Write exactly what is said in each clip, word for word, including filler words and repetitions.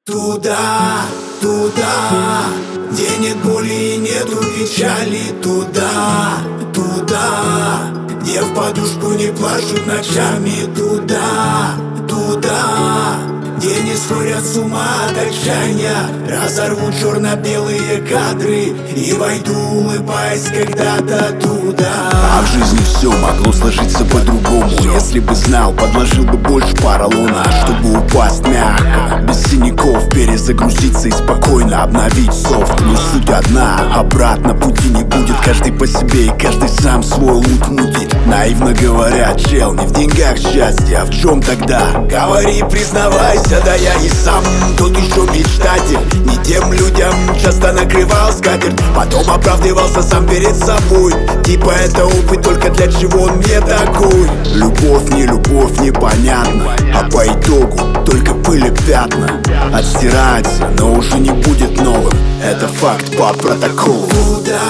Туда, туда, где нет боли и нету печали. Туда, туда, где в подушку не плачут ночами. Туда, туда, где не сходят с ума от отчаяния. Разорву черно-белые кадры и войду, улыбаясь, когда-то туда. А в жизни все могло сложиться по-другому. Если бы знал, подложил бы больше поролона, чтобы упасть мягко, без синяков, перезагрузиться и спокойно обновить софт. Но суть одна, обратно пути не будет. Каждый по себе и каждый сам свой лут мутит. Наивно говоря, чел, не в деньгах счастье, а в чем тогда? Говори, признавайся, да я и сам тот еще мечтатель. Не тем людям часто накрывал скатерть, потом оправдывался сам перед собой. Типа это опыт, только для чего он мне такой? Любовь, не любовь, непонятно, а по итогу только пыль и пятна. Отстирается, но уже не будет новым. Это факт по протоколу. Туда,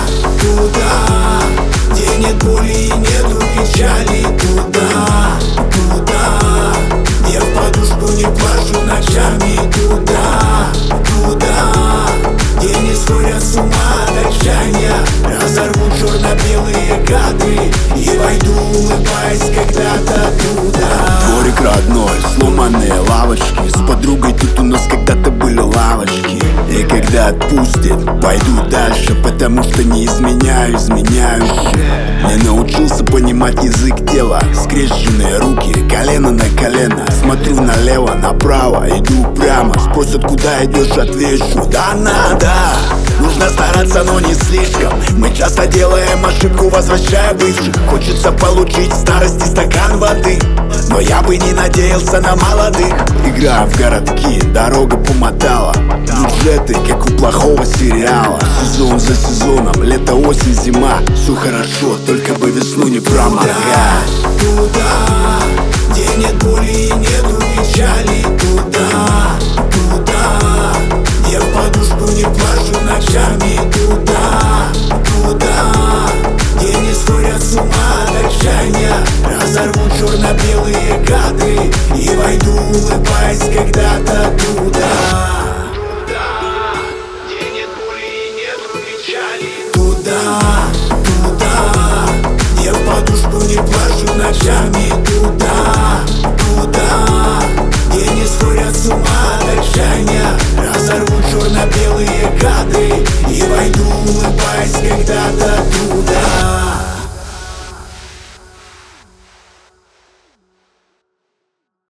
туда, где нет боли и нету печали. Туда, туда, где в подушку не плачут ночами. Туда, туда, где не сходят с ума от отчаяния. Разорву черно-белые кадры и войду, улыбаясь, когда-то туда. Дворик родной, сломанные лавочки. С подругой тут у нас когда-то были лавочки. И когда отпустит, пойду дальше, потому что не изменяю изменяющих. Не научился понимать язык тела. Скрещенные руки, колено на колено. Смотрю налево, направо, иду прямо. Спросят, куда идешь, отвечу: да надо. Нужно стараться, но не слишком. Мы часто делаем ошибку, возвращая бывших. Хочется получить в старости стакан воды, но я бы не надеялся на молодых. Игра в городки, дорога помотала. Бюджеты, как у плохого сериала. Сезон за сезоном, лето, осень, зима. Все хорошо, только бы весну не проморгать. Туда, где нет боли и нет